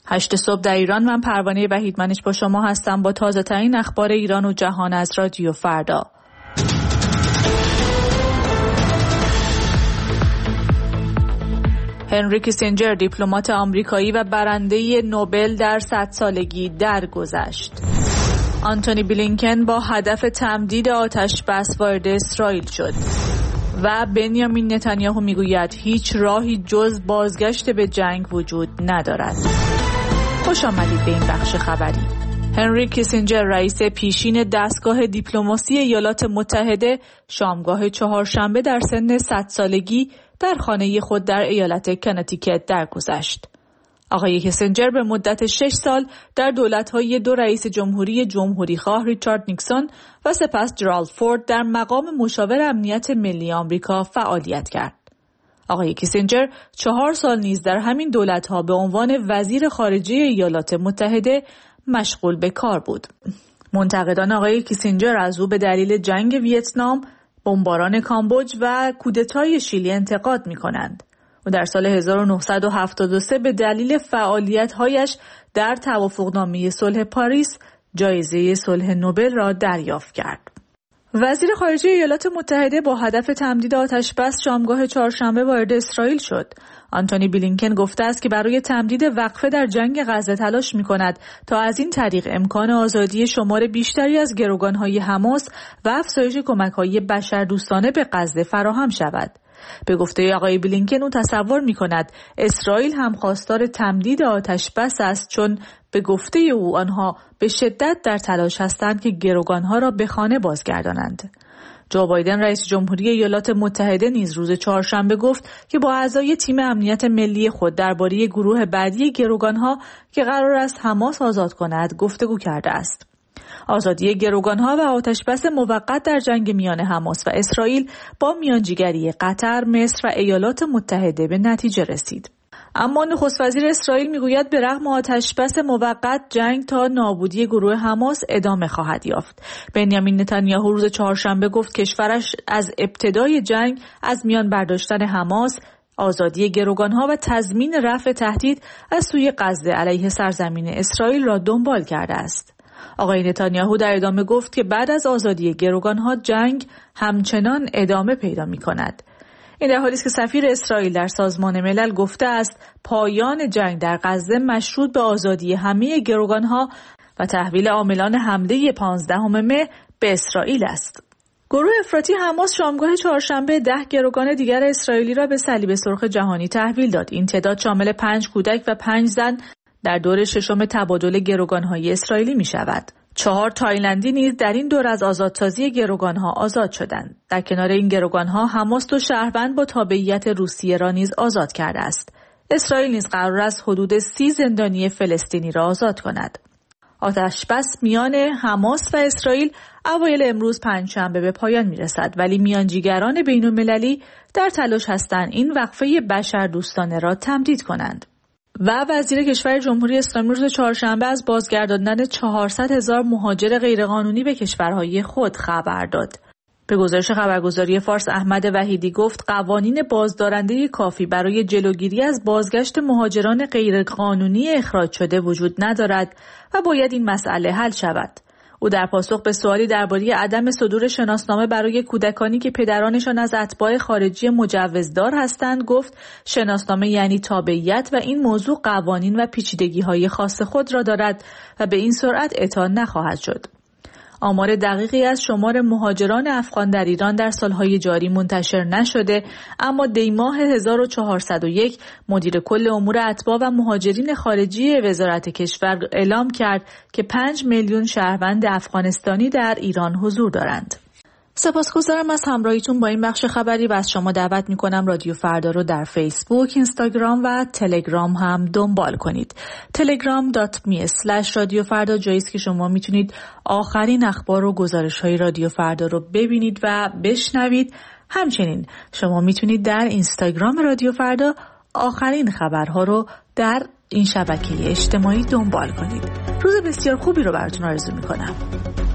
8 صبح در ایران. من پروانه وحیدمنش با شما هستم با تازه ترین اخبار ایران و جهان از رادیو فردا. هنری کیسینجر دیپلمات آمریکایی و برنده نوبل در 100 سالگی درگذشت. آنتونی بلینکن با هدف تمدید آتش بس وارد اسرائیل شد و بنیامین نتانیاهو میگوید هیچ راهی جز بازگشت به جنگ وجود ندارد. خوش آمدید به این بخش خبری. هنری کیسینجر رئیس پیشین دستگاه دیپلماسی ایالات متحده شامگاه چهارشنبه در سن 100 سالگی در خانه خود در ایالت کنتیکت درگذشت. آقای کیسینجر به مدت 6 سال در دولت‌های 2 رئیس جمهوریخواه ریچارد نیکسون و سپس جرالد فورد در مقام مشاور امنیت ملی آمریکا فعالیت کرد. آقای کیسینجر 4 سال نیز در همین دولت‌ها به عنوان وزیر خارجه ایالات متحده مشغول به کار بود. منتقدان آقای کیسینجر از او به دلیل جنگ ویتنام، بمباران کامبوج و کودتای شیلی انتقاد می‌کنند. و در سال 1973 به دلیل فعالیت‌هایش در توافقنامه صلح پاریس جایزه صلح نوبل را دریافت کرد. وزیر خارجه ایالات متحده با هدف تمدید آتش بس شامگاه چهارشنبه وارد اسرائیل شد. آنتونی بلینکن گفته است که برای تمدید وقفه در جنگ غزه تلاش می‌کند تا از این طریق امکان آزادی شمار بیشتری از گروگان‌های حماس و افزایش کمک‌های بشردوستانه به غزه فراهم شود. به گفته آقای بلینکن او تصور می‌کند اسرائیل هم خواستار تمدید آتش بس است، چون به گفته او آنها به شدت در تلاش هستند که گروگانها را به خانه بازگردانند. جو بایدن رئیس جمهوری ایالات متحده نیز روز چهارشنبه گفت که با اعضای تیم امنیت ملی خود درباره گروه بعدی گروگانها که قرار است حماس آزاد کند گفتگو کرده است. آزادی گروگانها و آتشبس موقت در جنگ میان حماس و اسرائیل با میانجیگری قطر، مصر و ایالات متحده به نتیجه رسید. اما نخست وزیر اسرائیل میگوید به رغم آتشبس موقت جنگ تا نابودی گروه حماس ادامه خواهد یافت. بنیامین نتانیاهو روز چهارشنبه گفت کشورش از ابتدای جنگ از میان برداشتن حماس، آزادی گروگانها و تضمین رفع تهدید از سوی غزه علیه سرزمین اسرائیل را دنبال کرده است. آقای نتانیاهو در ادامه گفت که بعد از آزادی گروگانها جنگ همچنان ادامه پیدا می کند. این در حالی است که سفیر اسرائیل در سازمان ملل گفته است پایان جنگ در غزه مشروط به آزادی همه گروگانها و تحویل عاملان حمله 15 مه به اسرائیل است. گروه افراطی حماس شامگاه چهارشنبه 10 گروگان دیگر اسرائیلی را به صلیب سرخ جهانی تحویل داد. این تعداد شامل 5 کودک و 5 زن در دور ششم تبادل گروگان‌های اسرائیلی می شود. 4 تایلندی نیز در این دور از آزادسازی گروگان‌ها آزاد شدند. در کنار این گروگان‌ها حماس 2 شهروند با تابعیت روسیه را نیز آزاد کرده است. اسرائیل نیز قرار است حدود 30 زندانی فلسطینی را آزاد کند. آتشبس میان حماس و اسرائیل اوایل امروز پنجشنبه به پایان میرسد، ولی میانجیگران بین‌المللی در تلاش هستند این وقفه بشردوستانه را تمدید کنند. و وزیر کشور جمهوری اسلامی روز چهارشنبه از بازگرداندن 400,000 مهاجر غیرقانونی به کشورهای خود خبر داد. به گزارش خبرگزاری فارس احمد وحیدی گفت قوانین بازدارنده کافی برای جلوگیری از بازگشت مهاجران غیرقانونی اخراج شده وجود ندارد و باید این مسئله حل شود. او در پاسخ به سوالی درباره عدم صدور شناسنامه برای کودکانی که پدرانشان از اتباع خارجی مجوزدار هستند گفت شناسنامه یعنی تابعیت و این موضوع قوانین و پیچیدگی‌های خاص خود را دارد و به این سرعت اعطا نخواهد شد. آمار دقیقی از شمار مهاجران افغان در ایران در سالهای جاری منتشر نشده، اما دیماه 1401 مدیر کل امور اتباع و مهاجرین خارجی وزارت کشور اعلام کرد که 5 میلیون شهروند افغانستانی در ایران حضور دارند. سپاسگزارم از همراهیتون با این بخش خبری و از شما دعوت میکنم رادیو فردا رو در فیسبوک، اینستاگرام و تلگرام هم دنبال کنید. telegram.me/رادیو فردا جایی است که شما میتونید آخرین اخبار و گزارش‌های رادیو فردا رو ببینید و بشنوید. همچنین شما میتونید در اینستاگرام رادیو فردا آخرین خبرها رو در این شبکه اجتماعی دنبال کنید. روز بسیار خوبی رو براتون آرزو میکنم.